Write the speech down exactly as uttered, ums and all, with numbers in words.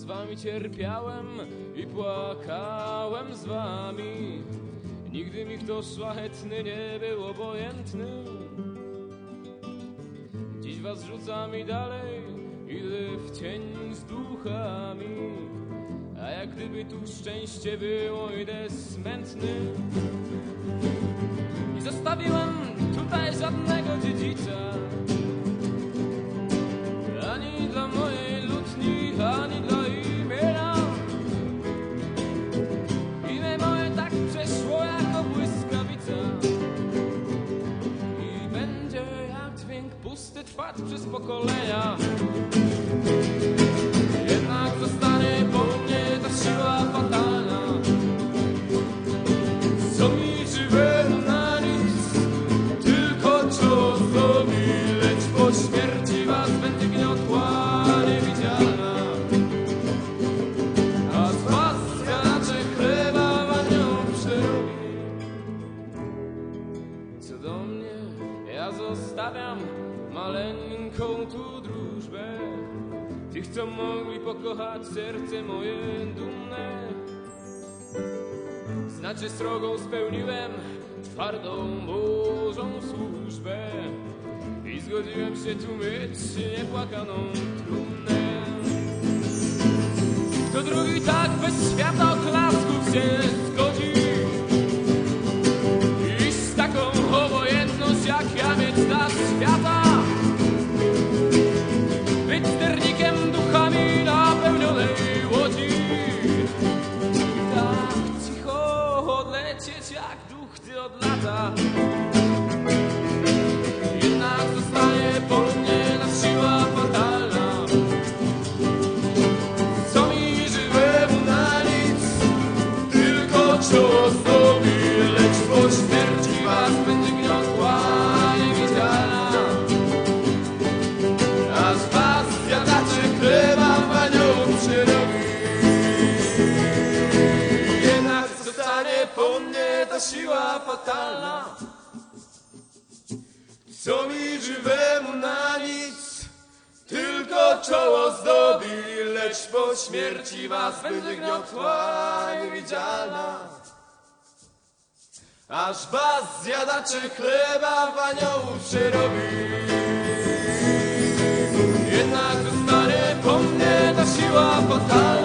wami cierpiałem i płakałem z wami. Nigdy mi kto szlachetny nie był obojętny. Dziś was rzucam i dalej idę w cień z duchami. A jak gdyby tu szczęście było, idę smętny. I zostawiłem tutaj żadnego dziedzica, ani dla mojej lutni, ani dla imienia. Imię moje tak przeszło jako błyskawica i będzie jak dźwięk pusty trwać przez pokolenia. Jednak zostanie po mnie ta siła fatalna, co mi żywemu na nic tylko czoło zdobi, lecz po śmierci was będzie gniotła niewidzialna. A z was zjadacze chleba wanią przerobi. Co do mnie, ja zostawiam maleńką tu drużbę tych, co mogli pokochać serce moje dumne. Znaczy srogą spełniłem twardą Bożą służbę i zgodziłem się tu mieć niepłakaną trumnę. Kto drugi tak bez świata oklasków się zgodzi i z taką obojętność jak ja mieć dla świata, być sternikiem duchami napełnionej łodzi, tak cicho odlecieć jak duchty od lata. Jednak zostanie po mnie ta siła fatalna, co mi żywemu na nic tylko czoło zdobi, lecz po śmierci was będzie gniotła niewidzialna. A z was zjadacze chleba wanią przerobi. Jednak zostanie po mnie ta siła fatalna, co mi żywemu na nic tylko czoło zdobi, lecz po śmierci was będzie gniotła niewidzialna. Aż was zjadacze chleba wanią przerobi. Jednak zostanie po mnie ta siła fatalna,